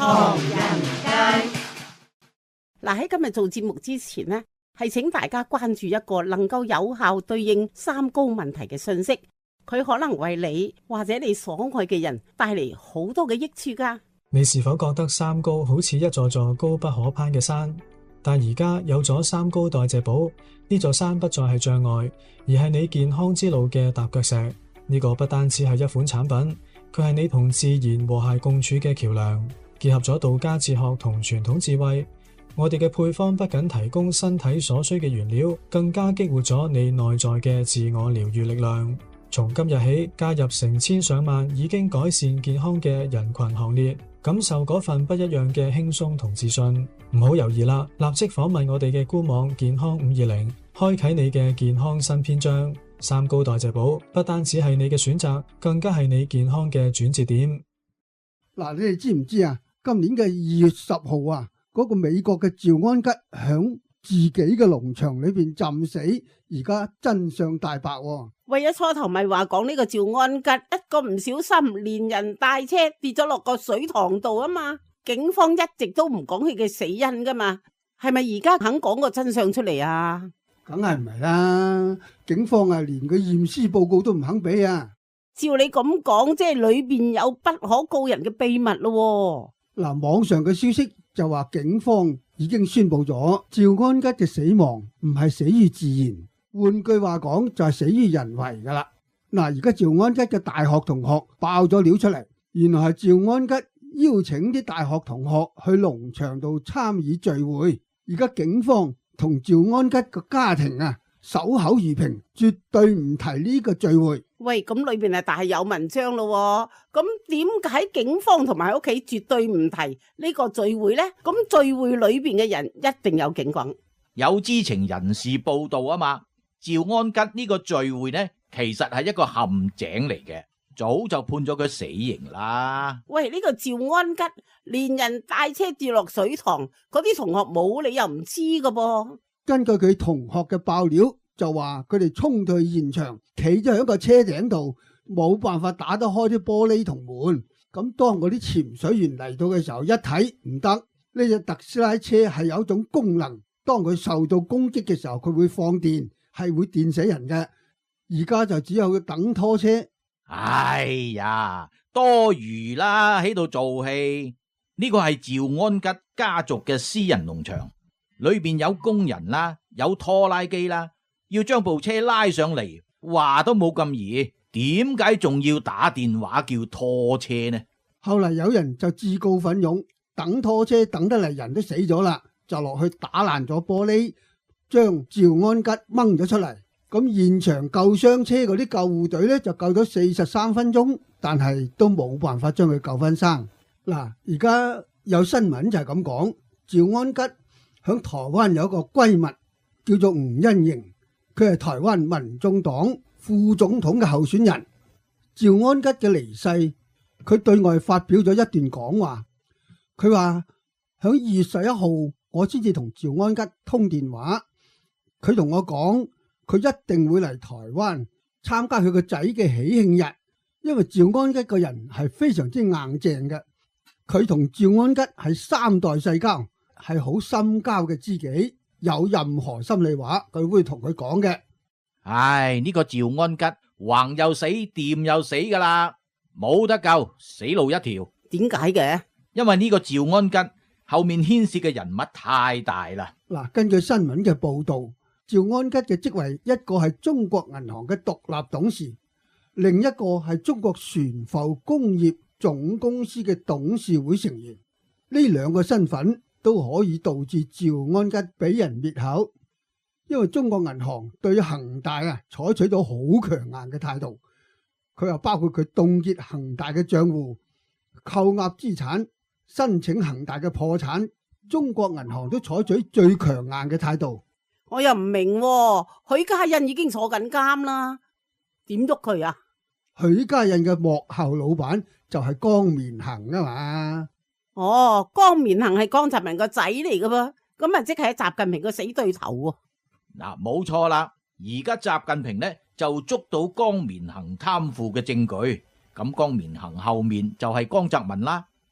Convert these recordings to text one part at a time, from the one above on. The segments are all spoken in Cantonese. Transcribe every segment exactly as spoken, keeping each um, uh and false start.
唐人街。 嗱，喺今日做節目之前呢，係請大家關注一個能夠有效對應三高問題嘅信息，佢可能為你或者你所愛嘅人帶嚟好多嘅益處噶。 你是否覺得三高好似一座座高不可攀嘅山？但而家有咗三高代謝寶，呢座山不再係障礙，而係你健康之路嘅踏腳石。呢個不單止係一款產品，佢係你同自然和諧共處嘅橋梁，結合咗道家哲學同傳統智慧。我哋嘅配方不僅提供身體所需嘅原料，更加激活咗你內在嘅自我療癒力量。從今日起，加入成千上萬已經改善健康嘅人群行列，感受嗰份不一樣嘅輕鬆同自信。唔好猶豫啦，立即訪問我哋嘅官網健康五二零，開啟你嘅健康新篇章。三高代謝寶不單止係你嘅選擇，更加係你健康嘅轉折點。 嗱，你哋知唔知啊？今年嘅二月十號啊，嗰個美國嘅趙安吉響自己嘅農場裏邊浸死，而家真相大白喎。 為咗初頭咪話講呢個趙安吉一個唔小心連人帶車跌咗落個水塘度啊嘛，警方一直都唔講佢嘅死因噶嘛，係咪而家肯講個真相出嚟啊？ 梗係唔係啦，警方啊連個驗屍報告都唔肯俾啊。 照你咁講，即係裏邊有不可告人嘅秘密咯。 嗱，網上嘅消息就話警方已經宣布咗趙安吉嘅死亡唔係死於自然，換句話講就係死於人為噶啦。嗱，而家趙安吉嘅大學同學爆咗料出嚟，原來係趙安吉邀請啲大學同學去農場度參與聚會，而家警方同趙安吉個家庭啊守口如瓶，絕對唔提呢個聚會。 喂，咁裏邊係大有文章咯，咁點解警方同埋屋企絕對唔提呢個聚會呢？咁聚會裏邊嘅人一定有警棍， 有知情人士報道啊嘛。趙安吉呢個聚會呢，其實係一個陷阱嚟嘅，早就判咗佢死刑啦。 喂，呢個趙安吉連人帶車跌落水塘，嗰啲同學冇理由唔知噶噃。 根據佢同學嘅爆料，就話佢哋衝到去現場，企咗喺個車頂度，冇辦法打得開啲玻璃同門。咁當嗰啲潛水員嚟到嘅時候，一睇唔得，呢隻特斯拉車係有一種功能，當佢受到攻擊嘅時候，佢會放電，係會電死人嘅。而家就只有等拖車。 哎呀，多餘啦，喺度做戲。呢個係趙安吉家族嘅私人農場，裏邊有工人啦，有拖拉機啦，要將部車拉上嚟，話都冇咁易，點解仲要打電話叫拖車呢？ 後嚟有人就自告奮勇，等拖車等得嚟人都死咗啦，就落去打爛咗玻璃，將趙安吉掹咗出嚟。咁現場救傷車嗰啲救護隊呢，就救咗四十三分鐘，但係都冇辦法將佢救翻生。嗱，而家有新聞就係咁講，趙安吉響台灣有一個閨蜜叫做吳欣瑩，佢係台灣民眾黨副總統嘅候選人。趙安吉嘅離世，佢對外發表咗一段講話，佢話響二月十一號我先至同趙安吉通電話，佢同我講佢一定會嚟台灣參加佢個仔嘅喜慶日，因為趙安吉個人係非常之硬淨嘅，佢同趙安吉係三代世交，係好深交嘅知己，有任何心里話佢會同佢講嘅。 唉，呢個趙安吉橫又死，掂又死噶啦，冇得救，死路一條。 點解嘅？ 因為呢個趙安吉後面牽涉嘅人物太大啦。 嗱，根據新聞嘅報道，趙安吉嘅職位一個係中國銀行嘅獨立董事，另一個係中國船埠工業總公司嘅董事會成員。呢兩個身份都可以導致趙安吉俾人滅口，因為中國銀行對恒大啊採取咗好強硬嘅態度，佢又包括佢凍結恒大嘅賬戶、扣押資產、申請恒大嘅破產，中國銀行都採取最強硬嘅態度。 我又唔明喎，許家印已經坐緊監啦，點喐佢啊？ 許家印嘅幕後老闆就係江綿恒啊嘛。 哦，江綿恒係江澤民個仔嚟噶噃，咁啊即係習近平個死對頭喎。 嗱，冇錯啦，而家習近平呢就捉到江綿恒貪腐嘅證據，咁江綿恒後面就係江澤民啦。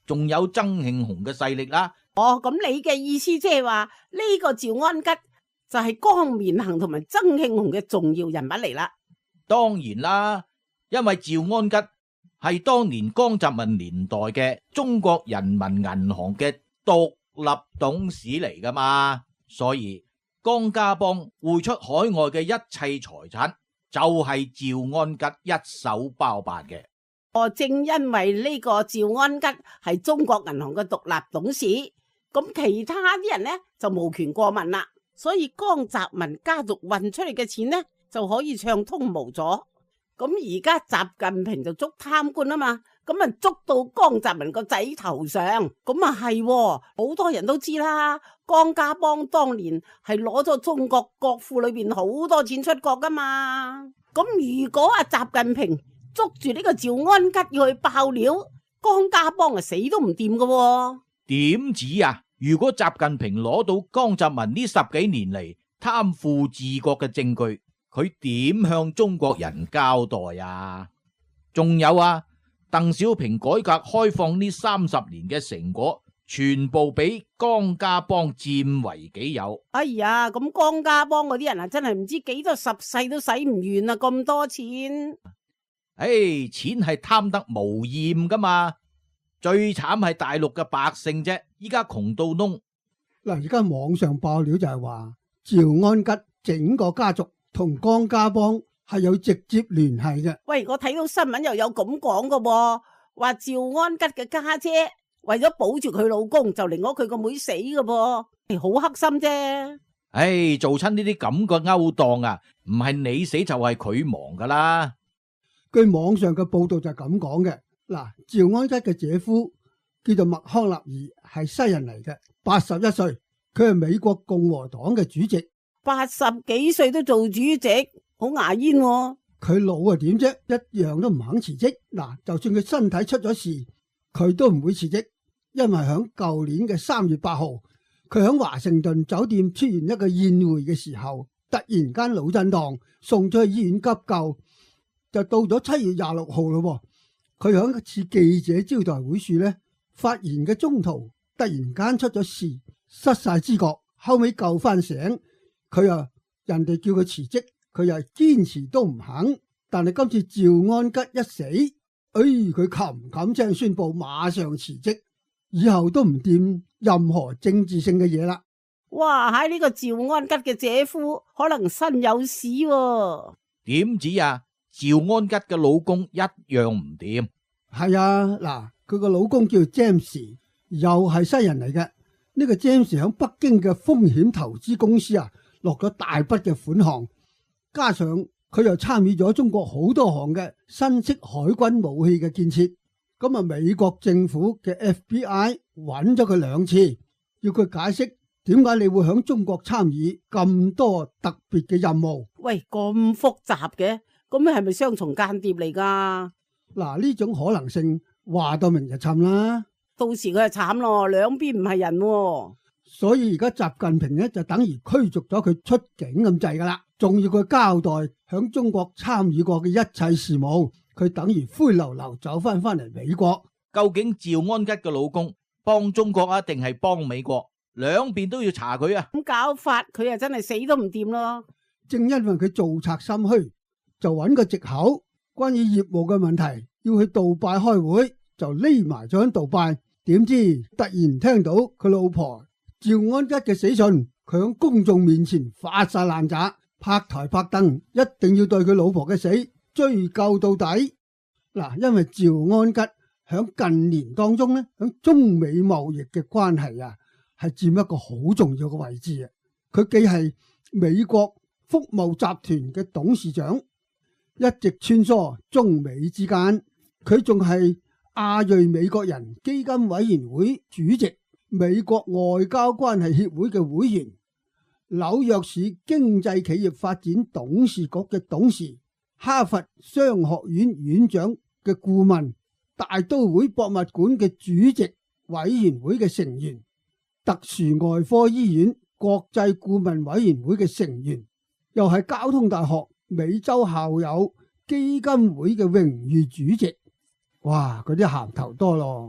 仲有曾慶紅嘅勢力啦。 哦，咁你嘅意思即係話呢個趙安吉就係江綿行同埋曾慶紅嘅重要人物嚟啦。 當然啦，因為趙安吉係當年江澤民年代嘅中國人民銀行嘅獨立董事嚟噶嘛，所以江家幫匯出海外嘅一切財產就係趙安吉一手包辦嘅。 哦，正因為呢個趙安吉係中國銀行嘅獨立董事，咁其他啲人呢就無權過問啦，所以江澤民家族運出嚟嘅錢呢就可以暢通無阻。咁而家習近平就捉貪官啊嘛，咁啊捉到江澤民個仔頭上，咁啊係，好多人都知啦。江家幫當年係攞咗中國國庫裏邊好多錢出國噶嘛，咁如果阿習近平捉住呢個趙安吉要去爆料，江家幫啊死都唔掂噶。 點止啊？如果習近平攞到江澤民呢十幾年嚟貪腐治國嘅證據，佢點向中國人交代啊？仲有啊，鄧小平改革開放呢三十年嘅成果，全部俾江家幫佔為己有。 哎呀，咁江家幫嗰啲人啊，真係唔知幾多十世都使唔完啊！咁多錢， 唉，錢係貪得無厭噶嘛。最慘係大陸嘅百姓啫，依家窮到窿。 嗱，而家網上爆料就係話趙安吉整個家族同江家幫係有直接聯繫嘅。 喂，我睇到新聞又有咁講嘅，話趙安吉嘅家姐為咗保住佢老公，就寧可佢個妹死嘅噃，係好黑心啫。 唉，做親呢啲咁嘅勾當啊，唔係你死就係佢亡噶啦。 據網上嘅報道就係咁講嘅。嗱，趙安吉嘅姐夫叫做麥康納爾，係西人嚟嘅，八十一歲，佢係美國共和黨嘅主席。 八十幾歲都做主席，好牙煙喎。 佢老啊點啫，一樣都唔肯辭職。嗱，就算佢身體出咗事，佢都唔會辭職，因為響舊年嘅三月八號，佢響華盛頓酒店出現一個宴會嘅時候，突然間腦震盪，送咗去醫院急救，就到咗七月廿六號咯。佢響一次記者招待會處咧，發言嘅中途突然間出咗事，失晒知覺，後尾救翻醒，佢又人哋叫佢辭職，佢又堅持都唔肯。但係今次趙安吉一死，哎，佢冚冚聲宣布馬上辭職，以後都唔掂任何政治性嘅嘢啦。 哇，喺呢個趙安吉嘅姐夫可能身有屎喎。 點止啊？趙安吉嘅老公一樣唔掂。 係啊，嗱，佢個老公叫 James， 又係西人嚟嘅。呢個 James 喺北京嘅風險投資公司啊，落咗大筆嘅款項，加上佢又參與咗中國好多項嘅新式海軍武器嘅建設。咁啊，美國政府嘅 F B I 揾咗佢兩次，要佢解釋點解你會喺中國參與咁多特別嘅任務。 喂，咁複雜嘅？咁係咪雙重間諜嚟噶？ 嗱，呢種可能性話到明就沉啦， 到時佢就慘咯，兩邊唔係人喎。 所以而家習近平呢，就等於驅逐咗佢出境咁滯噶啦，仲要佢交代響中國參與過嘅一切事務，佢等於灰溜溜走翻翻嚟美國。 究竟趙安吉嘅老公幫中國啊，定係幫美國？兩邊都要查佢啊！ 咁搞法，佢啊真係死都唔掂咯。 正因為佢做賊心虛，就揾個藉口，關於業務嘅問題，要去杜拜開會，就匿埋咗喺杜拜。點知突然聽到佢老婆趙安吉嘅死訊，佢喺公眾面前發晒爛渣，拍台拍凳，一定要對佢老婆嘅死追究到底。嗱，因為趙安吉響近年當中咧，響中美貿易嘅關係啊，係佔一個好重要嘅位置啊。佢既係美國福茂集團嘅董事長，一直穿梭中美之間，佢仲係亞裔美國人基金委員會主席、美國外交關係協會嘅會員、紐約市經濟企業發展董事局嘅董事、哈佛商學院院長嘅顧問、大都會博物館嘅主席委員會嘅成員、特殊外科醫院國際顧問委員會嘅成員，又係交通大學美洲校友基金會嘅榮譽主席。哇！嗰啲銜頭多咯，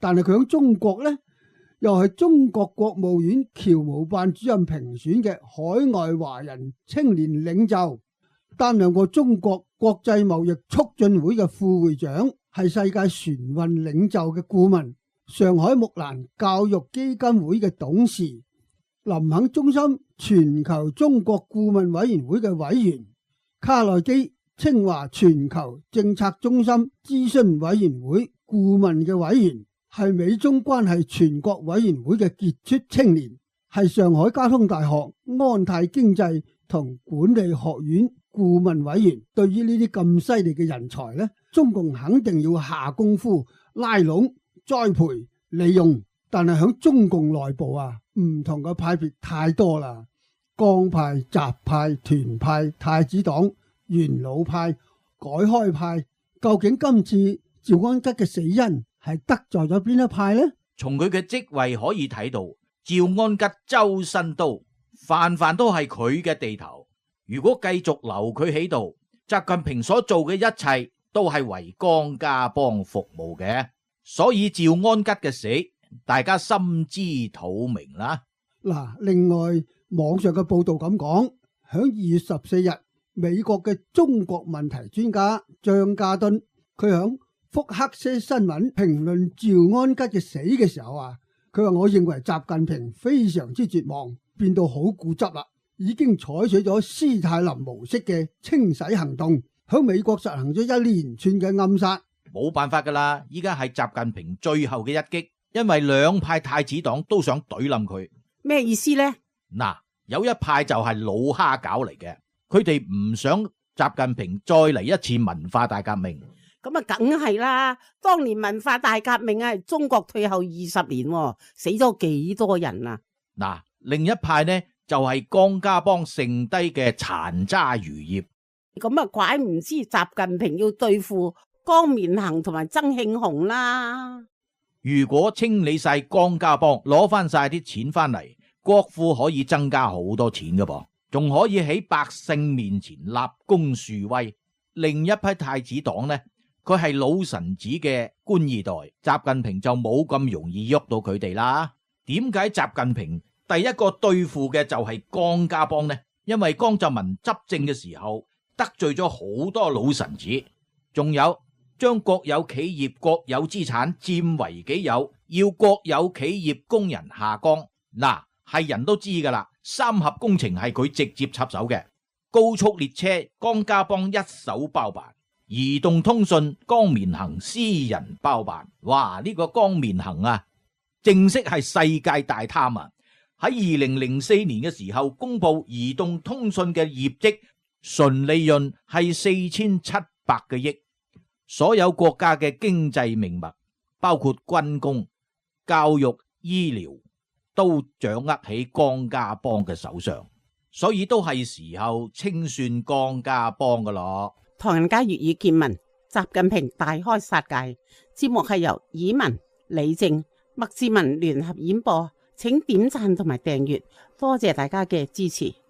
但係佢喺中國呢，又係中國國務院僑務辦主任評選嘅海外華人青年領袖，擔任過中國國際貿易促進會嘅副會長，係世界船運領袖嘅顧問，上海木蘭教育基金會嘅董事，林肯中心全球中國顧問委員會嘅委員，卡內基清華全球政策中心諮詢委員會顧問嘅委員，係美中關係全國委員會嘅傑出青年，係上海交通大學安泰經濟同管理學院顧問委員。對於呢啲咁犀利嘅人才呢，中共肯定要下功夫拉攏、栽培、利用。但係喺中共內部啊，唔同嘅派別太多啦，江派、習派、團派、太子黨、元老派、改開派，究竟今次趙安吉嘅死因係得罪咗邊一派呢？ 從佢嘅職位可以睇到，趙安吉周身刀，泛泛都係佢嘅地頭。如果繼續留佢喺度，習近平所做嘅一切都係為江家幫服務嘅，所以趙安吉嘅死，大家心知肚明啦。 嗱，另外網上嘅報道咁講，響二月十四日，美國嘅中國問題專家張家敦，佢響福克斯新聞評論趙安吉嘅死嘅時候啊，佢話我認為習近平非常之絕望，變到好固執啦，已經採取咗斯泰林模式嘅清洗行動，響美國實行咗一連串嘅暗殺。 冇辦法噶啦，依家係習近平最後嘅一擊，因為兩派太子黨都想懟冧佢。 咩意思呢？ 嗱，有一派就係老蝦餃嚟嘅，佢哋唔想習近平再嚟一次文化大革命。 咁啊，梗係啦！當年文化大革命啊，中國退後二十年，死咗幾多人啊？ 嗱，另一派呢就係江家幫剩低嘅殘渣餘孽。 咁啊，怪唔知習近平要對付江綿恒同埋曾慶紅啦。 如果清理晒江家幫，攞翻晒啲錢翻嚟，國庫可以增加好多錢噶噃，仲可以喺百姓面前立功樹威。另一批太子黨呢，佢係老臣子嘅官二代，習近平就冇咁容易喐到佢哋啦。點解習近平第一個對付嘅就係江家幫呢？因為江澤民執政嘅時候得罪咗好多老臣子，仲有將國有企業國有資產佔為己有，要國有企業工人下崗。嗱，係人都知噶啦，三峽工程係佢直接插手嘅，高速列車江家幫一手包辦，移動通訊江綿恒私人包辦。哇，呢個江綿恒啊，正式係世界大貪啊！喺二零零四年嘅時候公布移動通訊嘅業績純利潤係四千七百個億，所有國家嘅經濟命脈，包括軍工、教育、醫療，都掌握喺江家幫嘅手上，所以都係時候清算江家幫噶咯。 唐人街粵語見聞，習近平大開殺戒。節目係由以文、李正、麥志文聯合演播，請點讚同埋訂閱，多謝大家嘅支持。